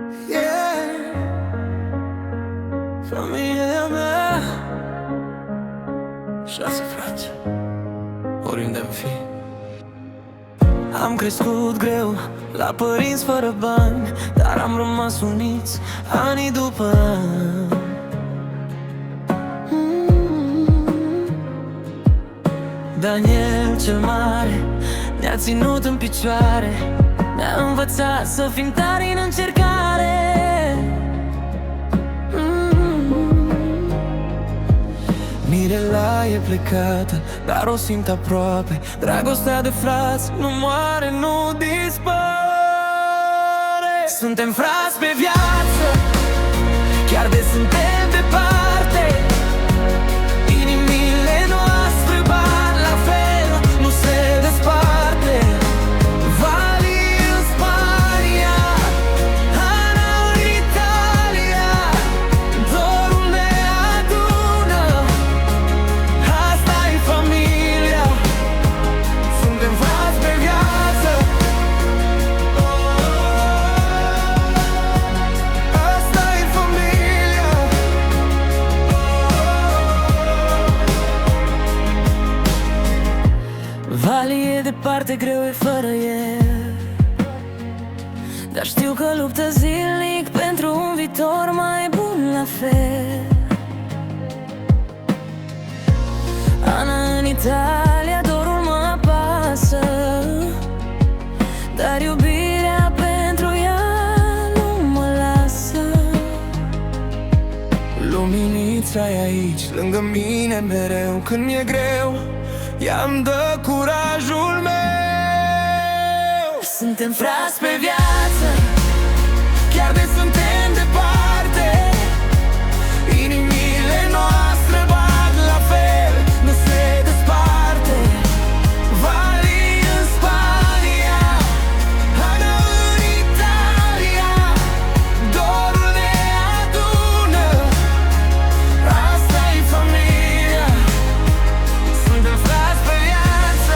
Yeah, familia mea. 6 frați, oriunde-am fi. Am crescut greu, la părinți fără bani, dar am rămas uniți anii după ani. Daniel cel mare ne-a ținut în picioare, ne-a învățat să fim tari în încercare. Mirela e plecată, dar o simt aproape. Dragostea de frați nu moare, nu dispare. Suntem frați pe viață, chiar de suntem departe. Inimile noastre bat la fel, nu se desparte. Vali în Spania, Ana în Italia, dorul ne adună. Asta-i familia, suntem frați pe viață. Asta-i familia. Vali e departe, greu e fără el, dar știu că luptă zilnic pentru un viitor mai bun la fel. Ana în Italia, dorul mă apasă, dar iubirea pentru ea nu mă lasă. Luminița e aici, lângă mine mereu. Când mi-e greu, ea-mi dă curajul meu. Suntem frați pe viață, chiar de suntem departe. Inimile noastre bat la fel, nu se desparte. Vali în Spania, Ana în Italia, dorul ne adună. Asta-i familia, suntem frați pe viață.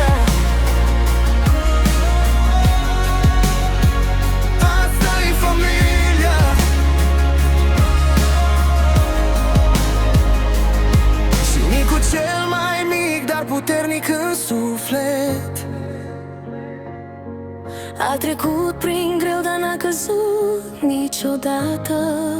Asta-i familia. Și Nicu cel mai mic, dar puternic în suflet, a trecut prin greu, dar n-a căzut niciodată.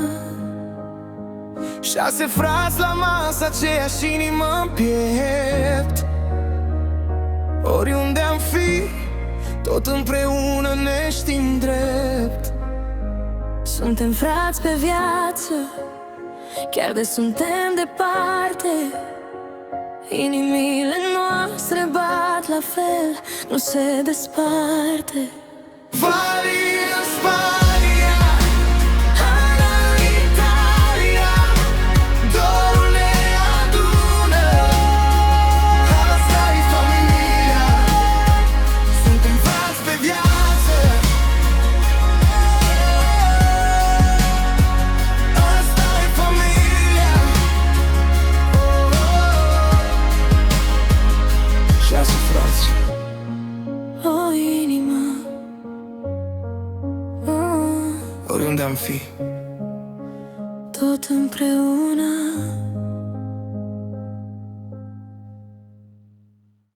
6 frați la masă, aceeași inimă în piept. Oriunde am fi, tot împreună ne știm drept. Suntem frați pe viață, chiar de suntem departe. Inimile noastre bat la fel, nu se desparte. Vali în Spania, Ana în Italia, dorul ne adună. Asta-i familia, suntem frați pe viață. Asta-i familia. 6 frați, o inimă. Oriunde am fi, tot împreună.